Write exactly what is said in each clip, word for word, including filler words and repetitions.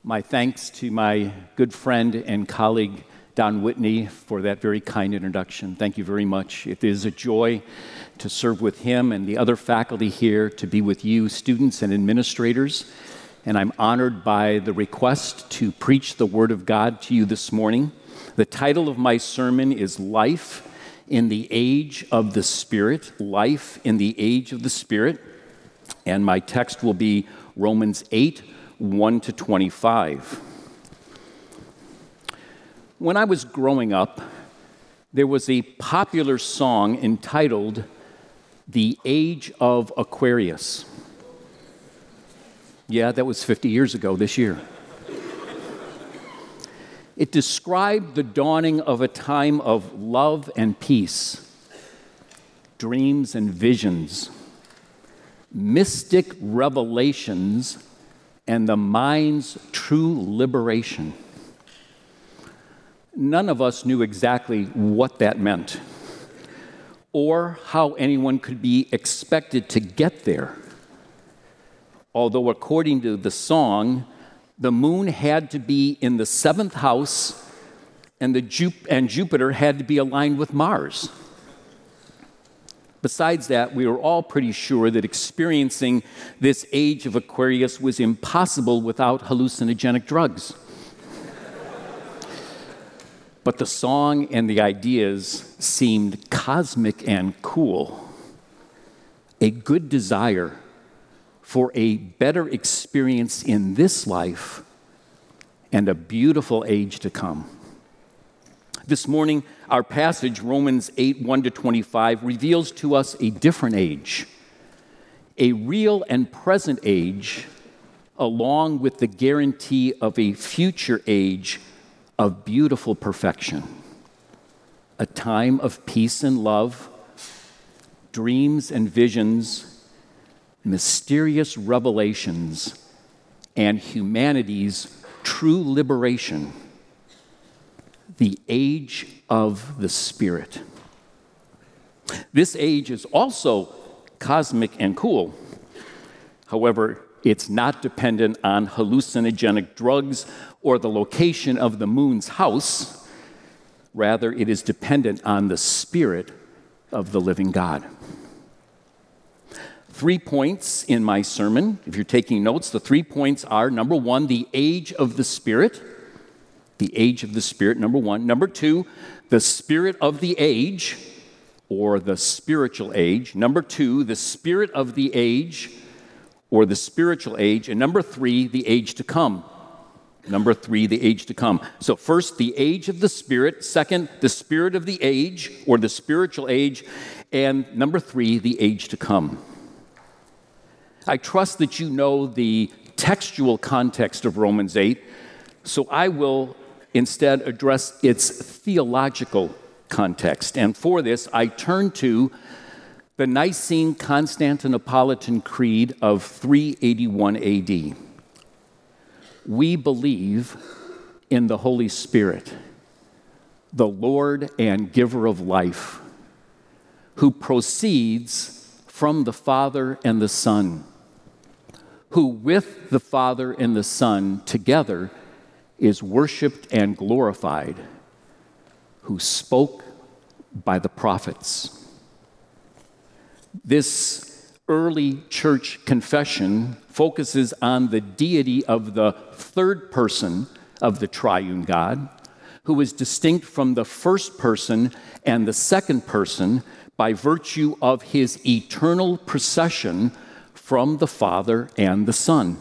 My thanks to my good friend and colleague, Don Whitney, for that very kind introduction. Thank you very much. It is a joy to serve with him and the other faculty here, to be with you, students and administrators. And I'm honored by the request to preach the Word of God to you this morning. The title of my sermon is Life in the Age of the Spirit. Life in the Age of the Spirit. And my text will be Romans eight, one to twenty-five. When I was growing up, there was a popular song entitled The Age of Aquarius. Yeah, that was fifty years ago this year. It described the dawning of a time of love and peace, dreams and visions, mystic revelations, and the mind's true liberation. None of us knew exactly what that meant, or how anyone could be expected to get there. Although according to the song, the moon had to be in the seventh house, and, the Ju- and Jupiter had to be aligned with Mars. Besides that, we were all pretty sure that experiencing this age of Aquarius was impossible without hallucinogenic drugs. But the song and the ideas seemed cosmic and cool. A good desire for a better experience in this life and a beautiful age to come. This morning, our passage, Romans eight, one to twenty-five, reveals to us a different age, a real and present age, along with the guarantee of a future age of beautiful perfection, a time of peace and love, dreams and visions, mysterious revelations, and humanity's true liberation. The age of the Spirit. This age is also cosmic and cool. However, it's not dependent on hallucinogenic drugs or the location of the moon's house. Rather, it is dependent on the Spirit of the living God. Three points in my sermon. If you're taking notes, the three points are, number one, the age of the Spirit. The age of the Spirit, number one. Number two, the spirit of the age, or the spiritual age. Number two, the spirit of the age, or the spiritual age. And number three, the age to come. Number three, the age to come. So first, the age of the Spirit. Second, the spirit of the age, or the spiritual age. And number three, the age to come. I trust that you know the textual context of Romans eight, so I will instead address its theological context. And for this, I turn to the Nicene-Constantinopolitan Creed of three eighty-one A D. We believe in the Holy Spirit, the Lord and giver of life, who proceeds from the Father and the Son, who with the Father and the Son together is worshiped and glorified, who spoke by the prophets. This early church confession focuses on the deity of the third person of the triune God, who is distinct from the first person and the second person by virtue of his eternal procession from the Father and the Son.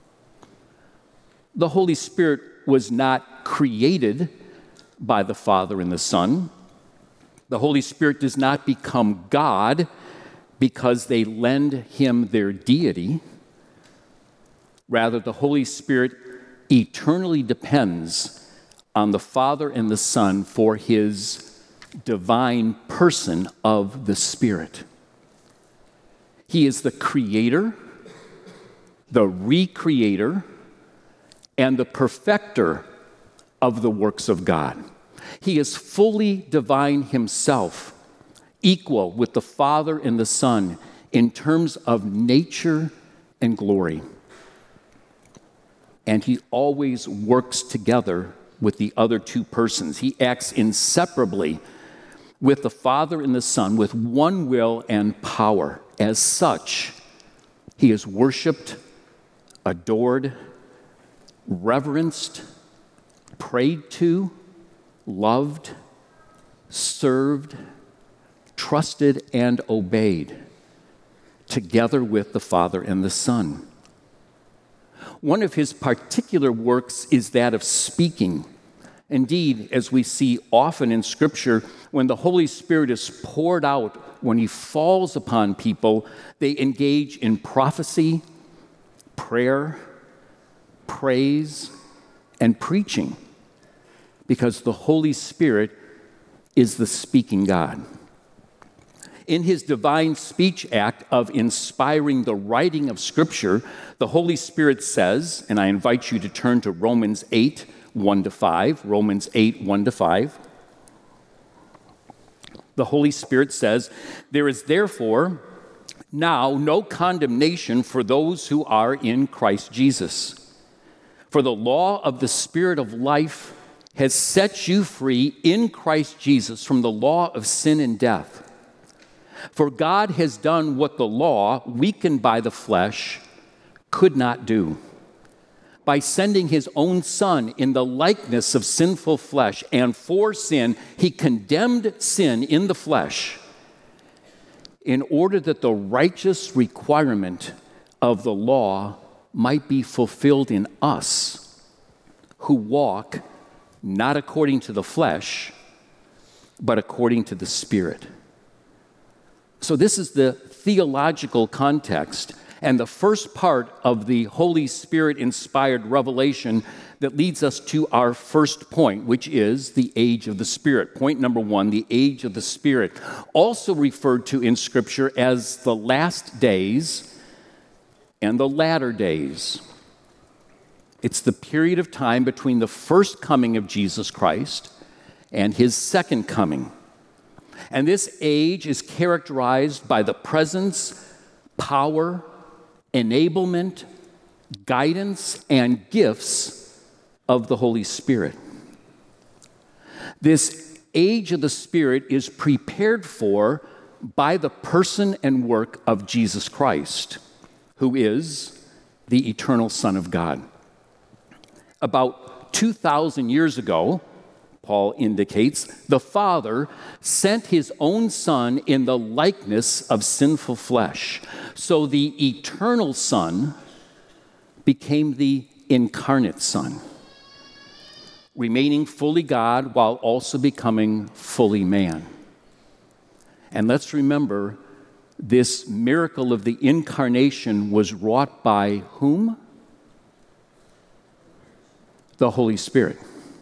The Holy Spirit was not created by the Father and the Son. The Holy Spirit does not become God because they lend him their deity. Rather, the Holy Spirit eternally depends on the Father and the Son for his divine person of the Spirit. He is the creator, the recreator, and the perfecter of the works of God. He is fully divine himself, equal with the Father and the Son in terms of nature and glory. and he always works together with the other two persons. He acts inseparably with the Father and the Son, with one will and power. As such, he is worshiped, adored, reverenced, prayed to, loved, served, trusted, and obeyed, together with the Father and the Son. One of his particular works is that of speaking. Indeed, as we see often in Scripture, when the Holy Spirit is poured out, when he falls upon people, they engage in prophecy, prayer, praise, and preaching, because the Holy Spirit is the speaking God. In his divine speech act of inspiring the writing of Scripture, the Holy Spirit says, and I invite you to turn to Romans eight, one to five, Romans eight, one to five. The Holy Spirit says, "There is therefore now no condemnation for those who are in Christ Jesus. For the law of the Spirit of life has set you free in Christ Jesus from the law of sin and death. For God has done what the law, weakened by the flesh, could not do. By sending his own Son in the likeness of sinful flesh, and for sin, he condemned sin in the flesh, in order that the righteous requirement of the law might be fulfilled in us, who walk not according to the flesh, but according to the Spirit." So this is the theological context and the first part of the Holy Spirit-inspired revelation that leads us to our first point, which is the age of the Spirit. Point number one, the age of the Spirit, also referred to in Scripture as the last days and the latter days. It's the period of time between the first coming of Jesus Christ and his second coming. And this age is characterized by the presence, power, enablement, guidance, and gifts of the Holy Spirit. This age of the Spirit is prepared for by the person and work of Jesus Christ, who is the eternal Son of God. About two thousand years ago, Paul indicates, the Father sent his own Son in the likeness of sinful flesh. So the eternal Son became the incarnate Son, remaining fully God while also becoming fully man. And let's remember, this miracle of the incarnation was wrought by whom? The Holy Spirit.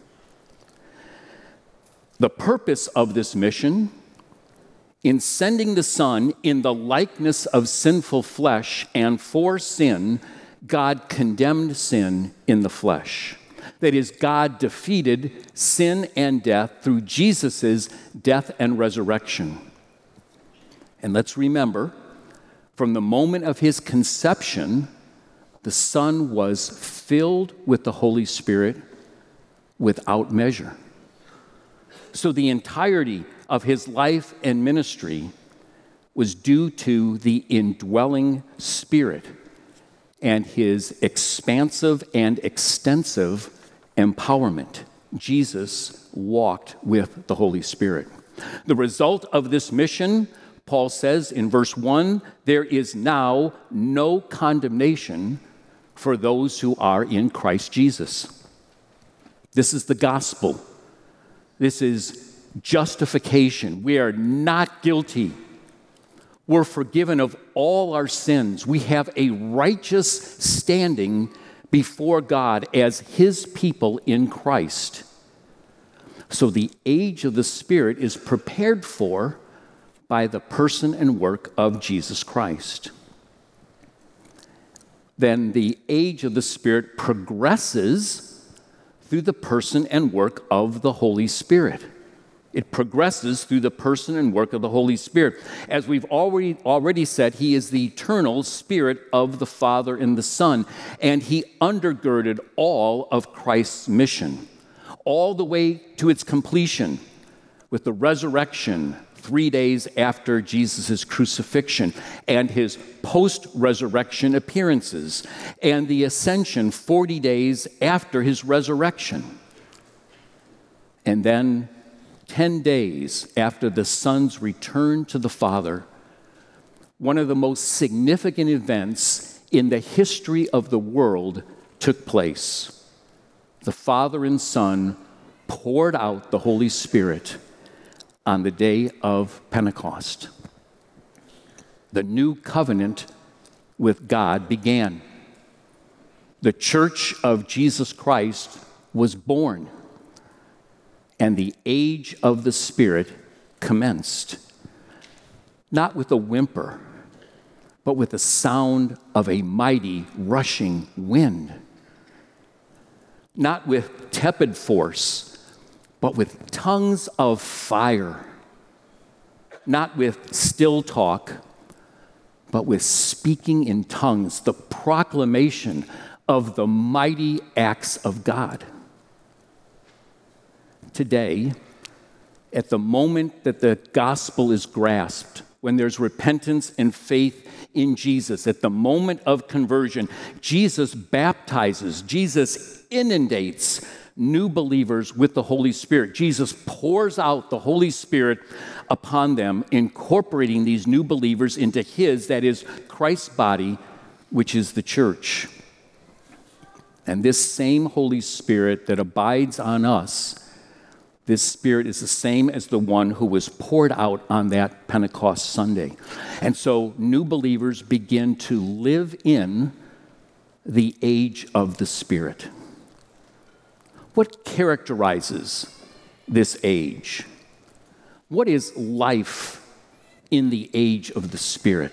The purpose of this mission, in sending the Son in the likeness of sinful flesh and for sin, God condemned sin in the flesh. That is, God defeated sin and death through Jesus' death and resurrection. And let's remember, from the moment of his conception, the Son was filled with the Holy Spirit without measure. So the entirety of his life and ministry was due to the indwelling Spirit and his expansive and extensive empowerment. Jesus walked with the Holy Spirit. The result of this mission, Paul says in verse one, there is now no condemnation for those who are in Christ Jesus. This is the gospel. This is justification. We are not guilty. We're forgiven of all our sins. We have a righteous standing before God as his people in Christ. So the age of the Spirit is prepared for by the person and work of Jesus Christ. Then the age of the Spirit progresses through the person and work of the Holy Spirit. It progresses through the person and work of the Holy Spirit. As we've already, already said, he is the eternal Spirit of the Father and the Son, and he undergirded all of Christ's mission, all the way to its completion with the resurrection three days after Jesus' crucifixion, and his post-resurrection appearances, and the ascension forty days after his resurrection. And then ten days after the Son's return to the Father, one of the most significant events in the history of the world took place. The Father and Son poured out the Holy Spirit on the day of Pentecost. The new covenant with God began. The Church of Jesus Christ was born, and the age of the Spirit commenced, not with a whimper, but with the sound of a mighty rushing wind, not with tepid force, but with tongues of fire, not with still talk, but with speaking in tongues, the proclamation of the mighty acts of God. Today, at the moment that the gospel is grasped, when there's repentance and faith in Jesus, at the moment of conversion, Jesus baptizes, Jesus inundates new believers with the Holy Spirit. Jesus pours out the Holy Spirit upon them, incorporating these new believers into his, that is, Christ's body, which is the church. And this same Holy Spirit that abides on us, this Spirit is the same as the one who was poured out on that Pentecost Sunday. And so new believers begin to live in the age of the Spirit. What characterizes this age? What is life in the age of the Spirit?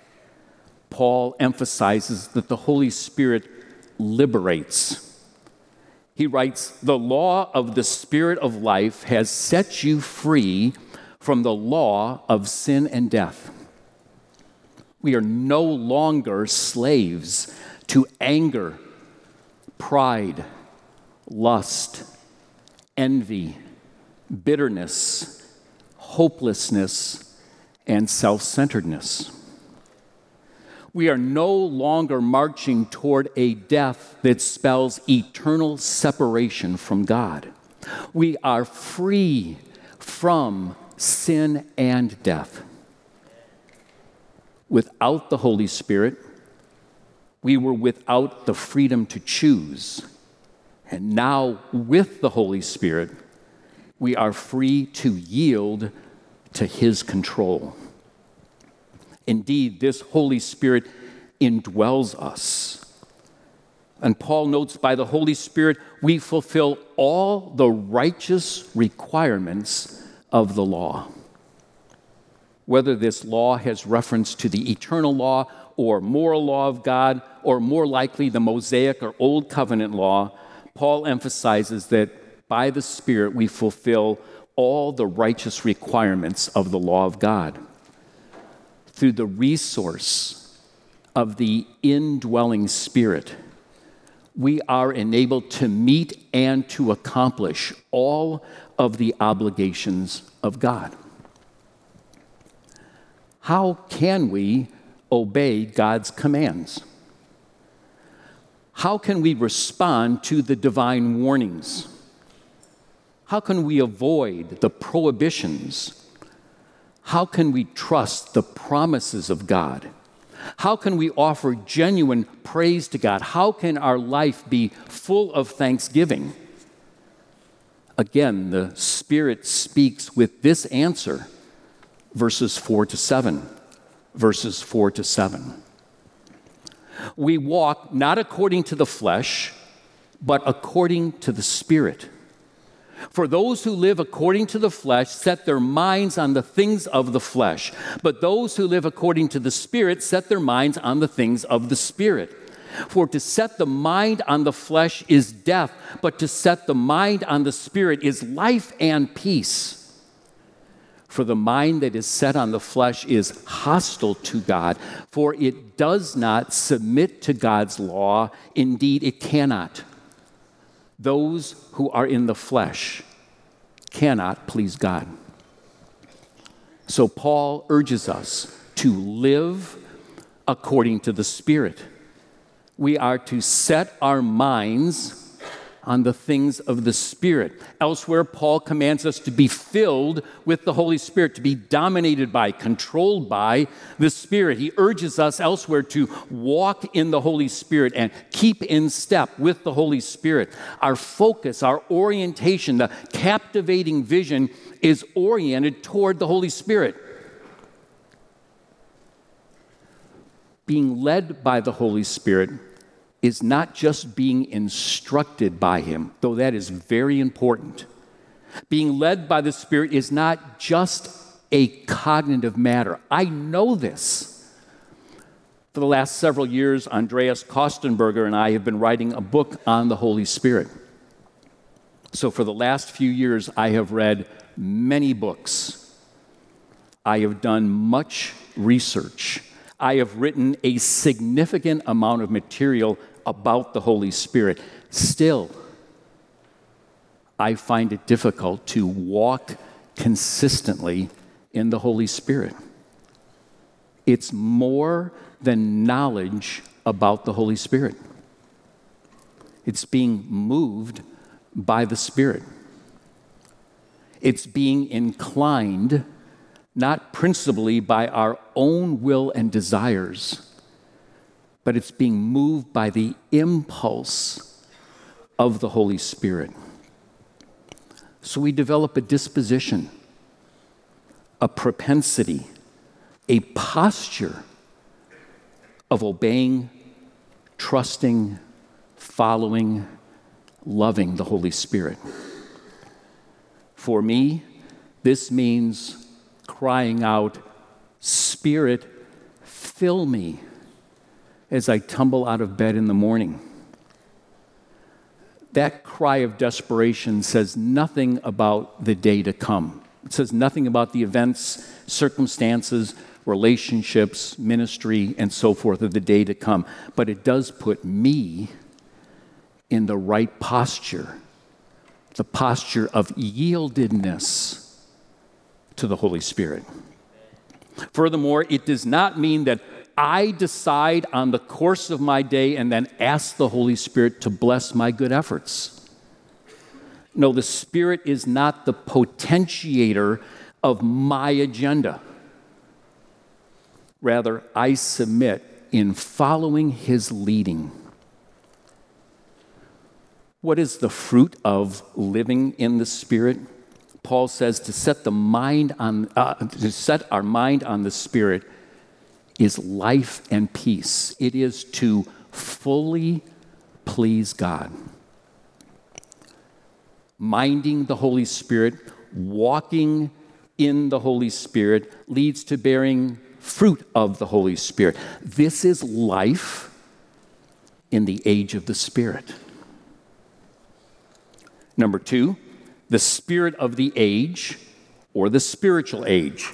Paul emphasizes that the Holy Spirit liberates. He writes, "The law of the Spirit of life has set you free from the law of sin and death." We are no longer slaves to anger, pride, lust, envy, bitterness, hopelessness, and self-centeredness. We are no longer marching toward a death that spells eternal separation from God. We are free from sin and death. Without the Holy Spirit, we were without the freedom to choose. And now, with the Holy Spirit, we are free to yield to his control. Indeed, this Holy Spirit indwells us. And Paul notes, by the Holy Spirit, we fulfill all the righteous requirements of the law. Whether this law has reference to the eternal law or moral law of God, or more likely the Mosaic or Old Covenant law, Paul emphasizes that by the Spirit we fulfill all the righteous requirements of the law of God. Through the resource of the indwelling Spirit, we are enabled to meet and to accomplish all of the obligations of God. How can we obey God's commands? How can we respond to the divine warnings? How can we avoid the prohibitions? How can we trust the promises of God? How can we offer genuine praise to God? How can our life be full of thanksgiving? Again, the Spirit speaks with this answer, verses four to seven. Verses four to seven. We walk not according to the flesh, but according to the Spirit. For those who live according to the flesh set their minds on the things of the flesh, but those who live according to the Spirit set their minds on the things of the Spirit. For to set the mind on the flesh is death, but to set the mind on the Spirit is life and peace. For the mind that is set on the flesh is hostile to God, for it does not submit to God's law. Indeed, it cannot. Those who are in the flesh cannot please God. So Paul urges us to live according to the Spirit. We are to set our minds on the things of the Spirit. Elsewhere, Paul commands us to be filled with the Holy Spirit, to be dominated by, controlled by the Spirit. He urges us elsewhere to walk in the Holy Spirit and keep in step with the Holy Spirit. Our focus, our orientation, the captivating vision is oriented toward the Holy Spirit. Being led by the Holy Spirit is not just being instructed by Him, though that is very important. Being led by the Spirit is not just a cognitive matter. I know this. For the last several years, Andreas Kostenberger and I have been writing a book on the Holy Spirit. So for the last few years, I have read many books. I have done much research. I have written a significant amount of material about the Holy Spirit. Still, I find it difficult to walk consistently in the Holy Spirit. It's more than knowledge about the Holy Spirit. It's being moved by the Spirit. It's being inclined not principally by our own will and desires, but it's being moved by the impulse of the Holy Spirit. So we develop a disposition, a propensity, a posture of obeying, trusting, following, loving the Holy Spirit. For me, this means crying out, "Spirit, fill me," as I tumble out of bed in the morning. That cry of desperation says nothing about the day to come. It says nothing about the events, circumstances, relationships, ministry, and so forth of the day to come. But it does put me in the right posture, the posture of yieldedness to the Holy Spirit. Furthermore, it does not mean that I decide on the course of my day and then ask the Holy Spirit to bless my good efforts. No, the Spirit is not the potentiator of my agenda. Rather, I submit in following His leading. What is the fruit of living in the Spirit? Paul says to set the mind on, uh, to set our mind on the Spirit is life and peace. It is to fully please God. Minding the Holy Spirit, walking in the Holy Spirit leads to bearing fruit of the Holy Spirit. This is life in the age of the Spirit. Number two, the spirit of the age, or the spiritual age.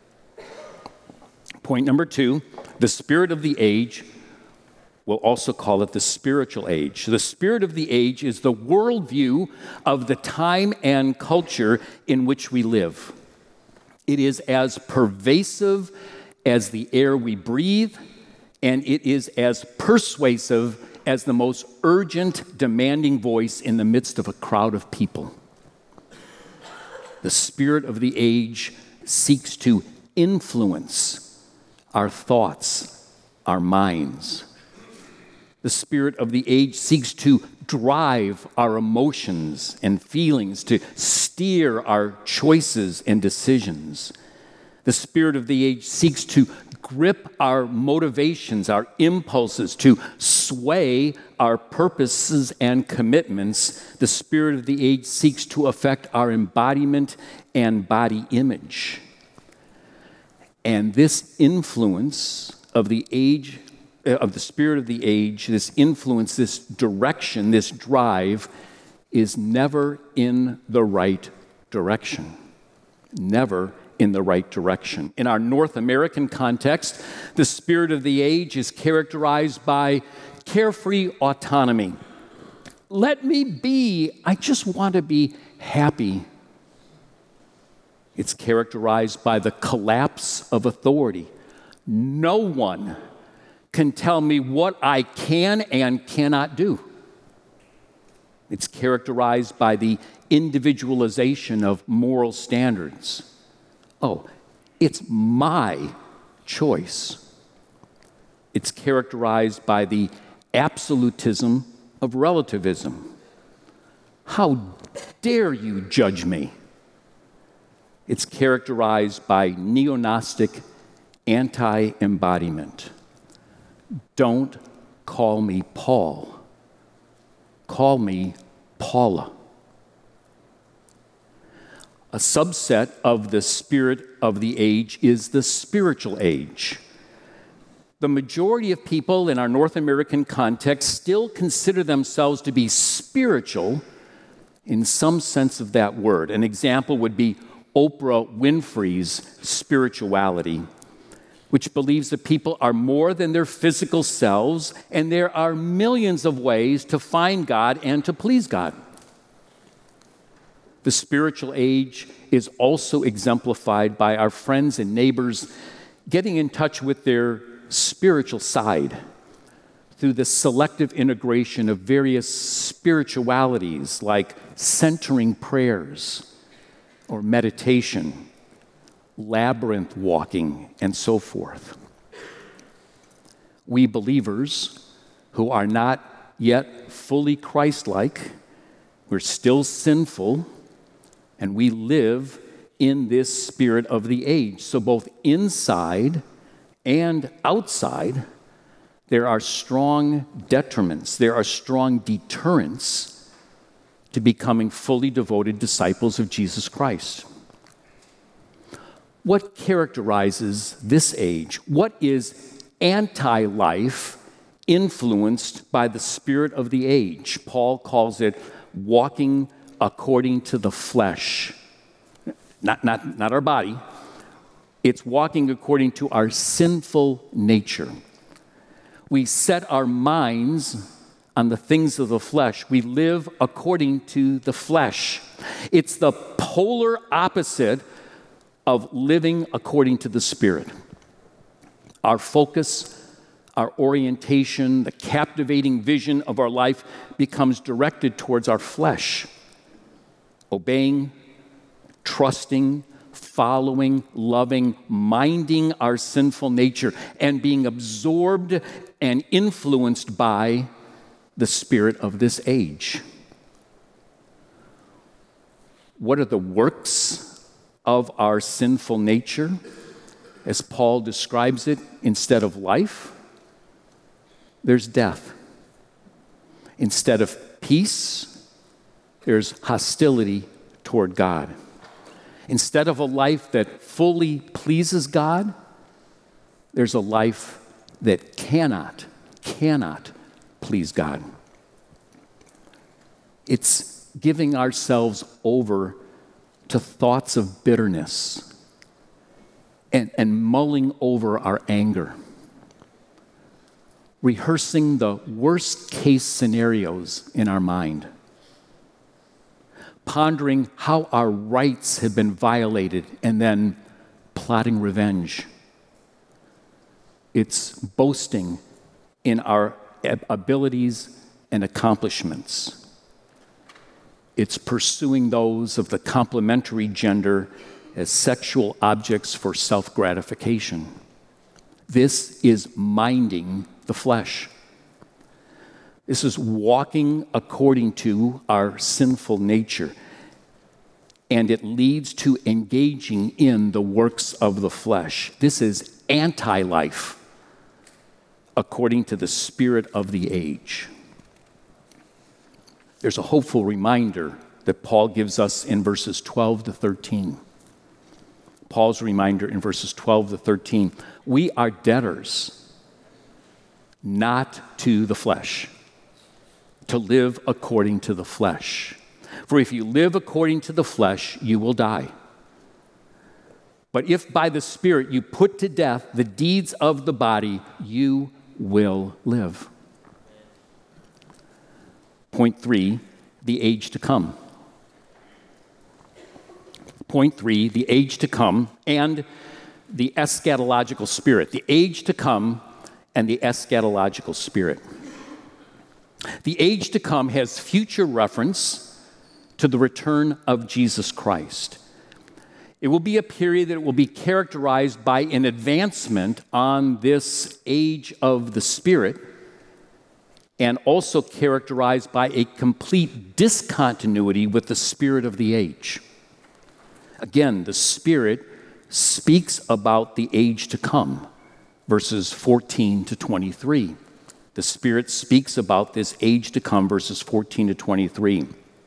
Point number two, the spirit of the age, we'll also call it the spiritual age. The spirit of the age is the worldview of the time and culture in which we live. It is as pervasive as the air we breathe, and it is as persuasive as the most urgent, demanding voice in the midst of a crowd of people. The spirit of the age seeks to influence our thoughts, our minds. The spirit of the age seeks to drive our emotions and feelings, to steer our choices and decisions. The spirit of the age seeks to grip our motivations, our impulses, to sway our purposes and commitments. The spirit of the age seeks to affect our embodiment and body image. And this influence of the age, of the spirit of the age, this influence, this direction, this drive, is never in the right direction. Never in the right direction. In our North American context, the spirit of the age is characterized by carefree autonomy. Let me be, I just want to be happy. It's characterized by the collapse of authority. No one can tell me what I can and cannot do. It's characterized by the individualization of moral standards. Oh, it's my choice. It's characterized by the absolutism of relativism. How dare you judge me? It's characterized by neo-Gnostic anti-embodiment. Don't call me Paul. Call me Paula. A subset of the spirit of the age is the spiritual age. The majority of people in our North American context still consider themselves to be spiritual in some sense of that word. An example would be Oprah Winfrey's spirituality, which believes that people are more than their physical selves, and there are millions of ways to find God and to please God. The spiritual age is also exemplified by our friends and neighbors getting in touch with their spiritual side through the selective integration of various spiritualities like centering prayers or meditation, labyrinth walking, and so forth. We believers who are not yet fully Christ-like, we're still sinful, and we live in this spirit of the age. So both inside and outside, there are strong detriments, there are strong deterrents to becoming fully devoted disciples of Jesus Christ. What characterizes this age? What is anti-life influenced by the spirit of the age? Paul calls it walking according to the flesh. Not, not, not our body. It's walking according to our sinful nature. We set our minds on the things of the flesh. We live according to the flesh. It's the polar opposite of living according to the Spirit. Our focus, our orientation, the captivating vision of our life becomes directed towards our flesh. Obeying, trusting, following, loving, minding our sinful nature, and being absorbed and influenced by the spirit of this age. What are the works of our sinful nature? As Paul describes it, instead of life, there's death. Instead of peace, there's hostility toward God. Instead of a life that fully pleases God, there's a life that cannot, cannot please God. It's giving ourselves over to thoughts of bitterness and, and mulling over our anger, rehearsing the worst case scenarios in our mind, pondering how our rights have been violated, and then plotting revenge. It's boasting in our abilities and accomplishments. It's pursuing those of the complementary gender as sexual objects for self-gratification. This is minding the flesh. This is walking according to our sinful nature. And it leads to engaging in the works of the flesh. This is anti-life, according to the spirit of the age. There's a hopeful reminder that Paul gives us in verses twelve to thirteen. Paul's reminder in verses twelve to thirteen. We are debtors, not to the flesh, to live according to the flesh. For if you live according to the flesh, you will die. But if by the Spirit you put to death the deeds of the body, you will live. Point three, the age to come. Point three, the age to come and the eschatological spirit. The age to come and the eschatological spirit. The age to come has future reference to the return of Jesus Christ. It will be a period that will be characterized by an advancement on this age of the Spirit, and also characterized by a complete discontinuity with the spirit of the age. Again, the Spirit speaks about the age to come, verses fourteen to twenty-three. The Spirit speaks about this age to come, verses fourteen to twenty-three.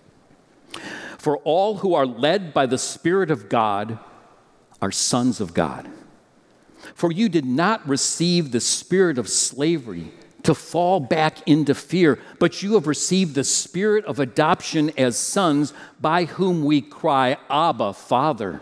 For all who are led by the Spirit of God are sons of God. For you did not receive the spirit of slavery to fall back into fear, but you have received the spirit of adoption as sons, by whom we cry, Abba, Father.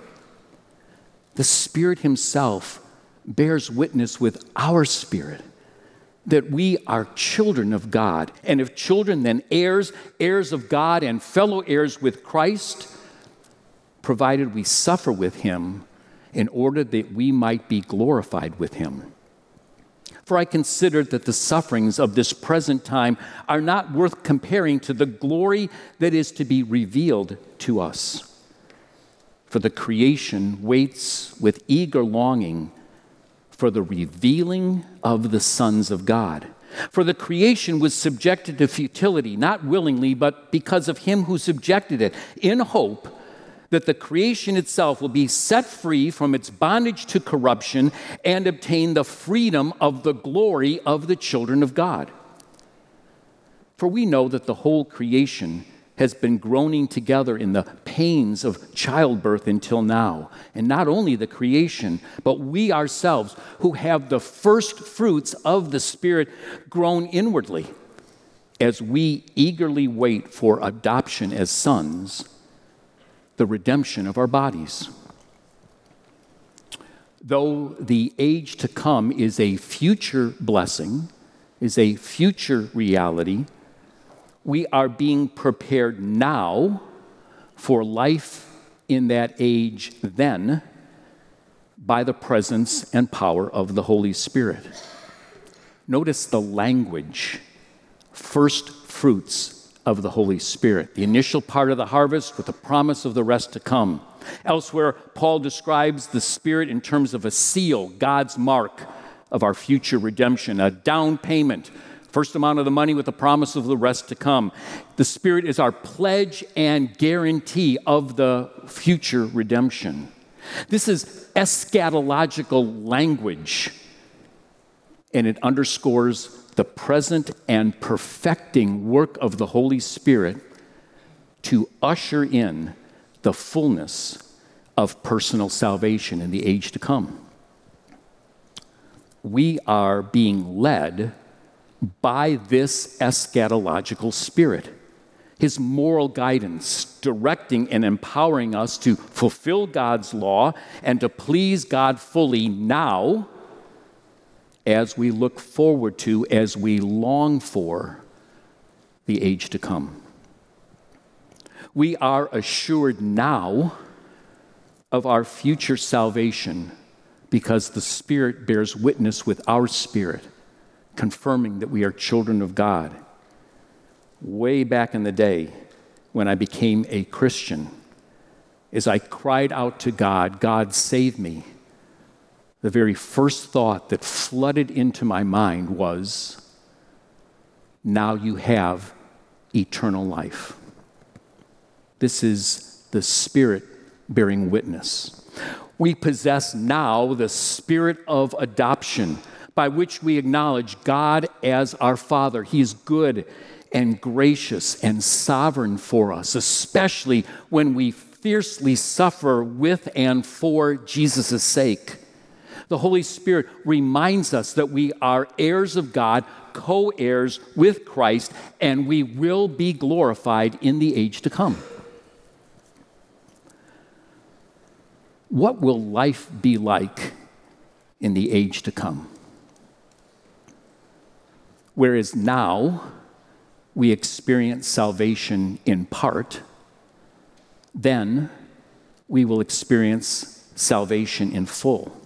The Spirit himself bears witness with our spirit that we are children of God. And if children, then heirs, heirs of God and fellow heirs with Christ, provided we suffer with him in order that we might be glorified with him. For I consider that the sufferings of this present time are not worth comparing to the glory that is to be revealed to us. For the creation waits with eager longing for the revealing of the sons of God. For the creation was subjected to futility, not willingly, but because of him who subjected it, in hope that the creation itself will be set free from its bondage to corruption and obtain the freedom of the glory of the children of God. For we know that the whole creation has been groaning together in the pains of childbirth until now. And not only the creation, but we ourselves who have the first fruits of the Spirit groan inwardly as we eagerly wait for adoption as sons, the redemption of our bodies. Though the age to come is a future blessing, is a future reality, we are being prepared now for life in that age then by the presence and power of the Holy Spirit. Notice the language, first fruits of the Holy Spirit, the initial part of the harvest with the promise of the rest to come. Elsewhere, Paul describes the Spirit in terms of a seal, God's mark of our future redemption, a down payment, first amount of the money with the promise of the rest to come. The Spirit is our pledge and guarantee of the future redemption. This is eschatological language, and it underscores the present and perfecting work of the Holy Spirit to usher in the fullness of personal salvation in the age to come. We are being led by this eschatological spirit, his moral guidance, directing and empowering us to fulfill God's law and to please God fully now as we look forward to, as we long for the age to come. We are assured now of our future salvation because the Spirit bears witness with our spirit, confirming that we are children of God. Way back in the day when I became a Christian, as I cried out to God, God, save me, the very first thought that flooded into my mind was, now you have eternal life. This is the Spirit bearing witness. We possess now the spirit of adoption, by which we acknowledge God as our Father. He is good and gracious and sovereign for us, especially when we fiercely suffer with and for Jesus' sake. The Holy Spirit reminds us that we are heirs of God, co-heirs with Christ, and we will be glorified in the age to come. what will life be like in the age to come? Whereas now we experience salvation in part, then we will experience salvation in full.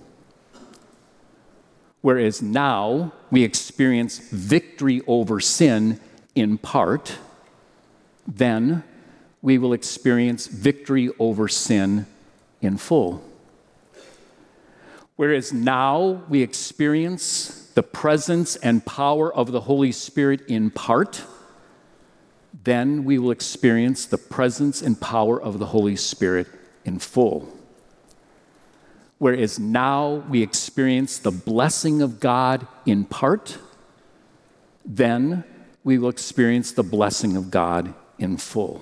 Whereas now we experience victory over sin in part, then we will experience victory over sin in full. Whereas now we experience the presence and power of the Holy Spirit in part, then we will experience the presence and power of the Holy Spirit in full. Whereas now we experience the blessing of God in part, then we will experience the blessing of God in full.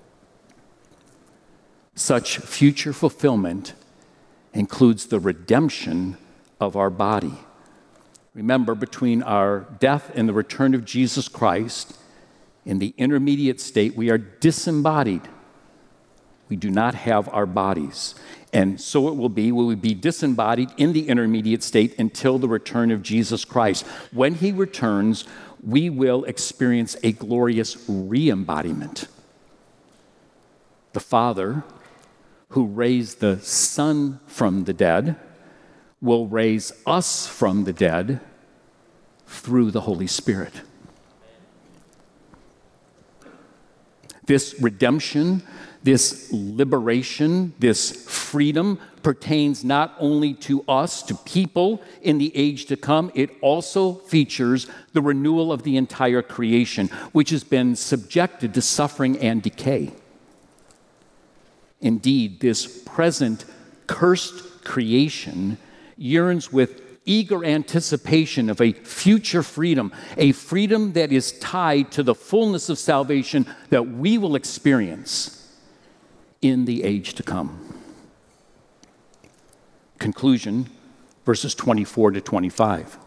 Such future fulfillment includes the redemption of our body. Remember, between our death and the return of Jesus Christ, in the intermediate state, we are disembodied. We do not have our bodies. And so it will be, we will be disembodied in the intermediate state until the return of Jesus Christ. When he returns, we will experience a glorious re-embodiment. The Father, who raised the Son from the dead, will raise us from the dead through the Holy Spirit. This redemption, this liberation, this freedom pertains not only to us, to people in the age to come, it also features the renewal of the entire creation, which has been subjected to suffering and decay. Indeed, this present cursed creation yearns with eager anticipation of a future freedom, a freedom that is tied to the fullness of salvation that we will experience in the age to come. Conclusion, verses twenty-four to twenty-five.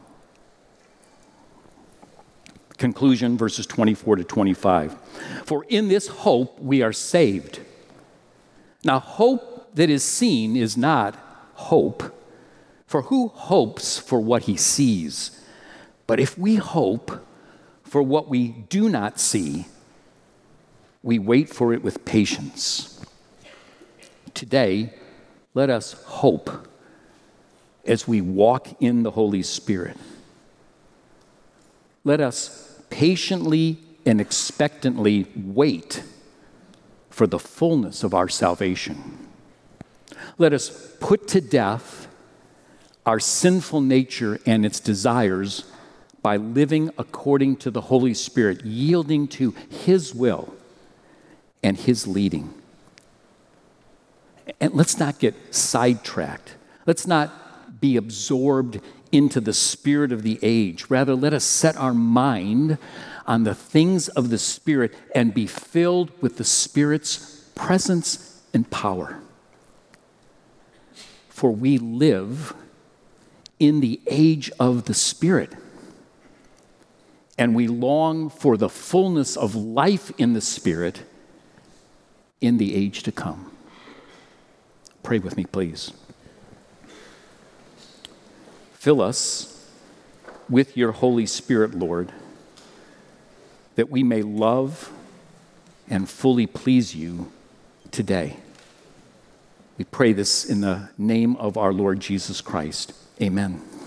Conclusion, verses twenty-four to twenty-five. For in this hope we are saved. Now, hope that is seen is not hope. For who hopes for what he sees? But if we hope for what we do not see, we wait for it with patience. Today, let us hope as we walk in the Holy Spirit. Let us patiently and expectantly wait for the fullness of our salvation. Let us put to death our sinful nature and its desires by living according to the Holy Spirit, yielding to his will and his leading. And let's not get sidetracked. Let's not be absorbed into the spirit of the age. Rather, let us set our mind on the things of the Spirit and be filled with the Spirit's presence and power. For we live in the age of the Spirit, and we long for the fullness of life in the Spirit in the age to come. Pray with me, please. Fill us with your Holy Spirit, Lord, that we may love and fully please you today. We pray this in the name of our Lord Jesus Christ. Amen.